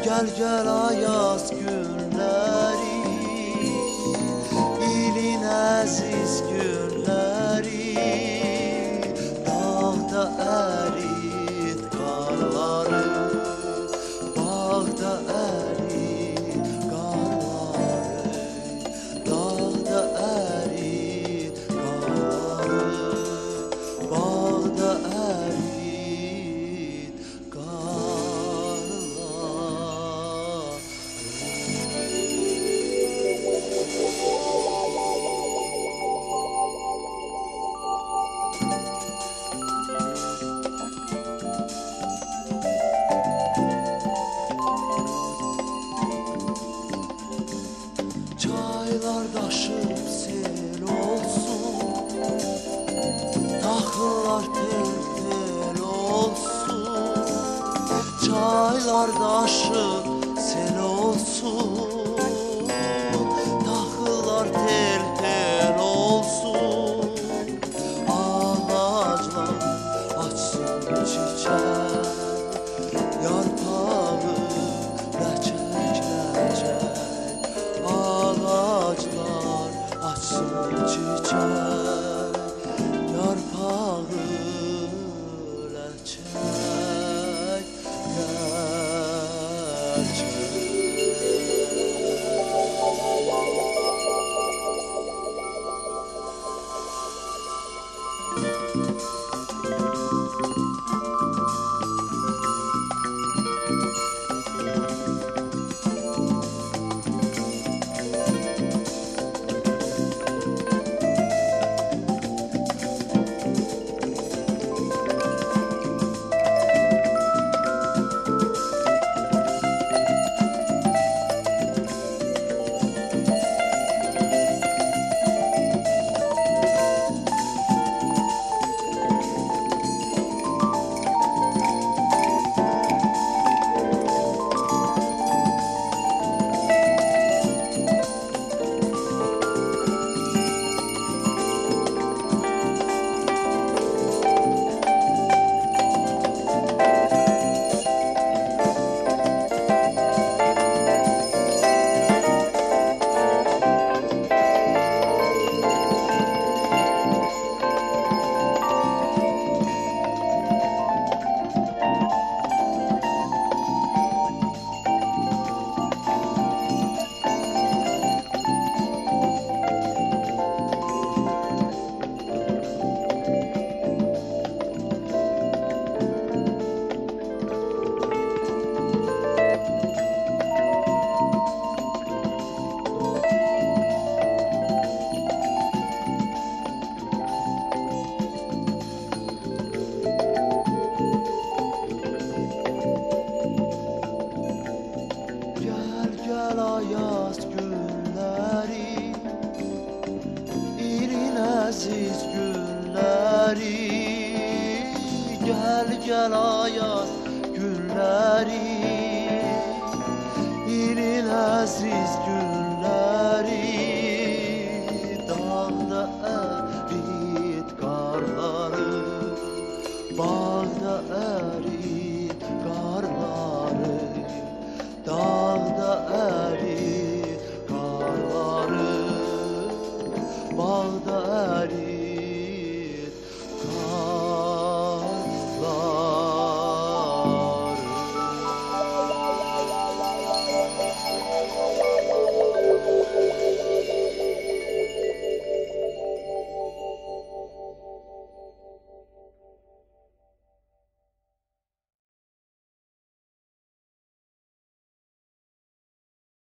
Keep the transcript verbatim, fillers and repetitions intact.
Gel gel ayaz günleri, ilin aziz günleri, dağda erit karları, bağda erit karları, dağda erit karları, bağda erit karları. Çaylar daşıp sel olsun, tahıllar tel tel olsun. Çaylar daşıp sel olsun, tahıllar tel tel olsun. Ağaçlar açsın çiçek, yarpağı ləçək ləçək. Ağaçlar açsın çiçek, yarpağı ləçək ləçək. Gel ayaz günleri, ilin aziz günleri. Gel gel ayaz günleri, ilin aziz günleri. Dağda erit karları, bağda erit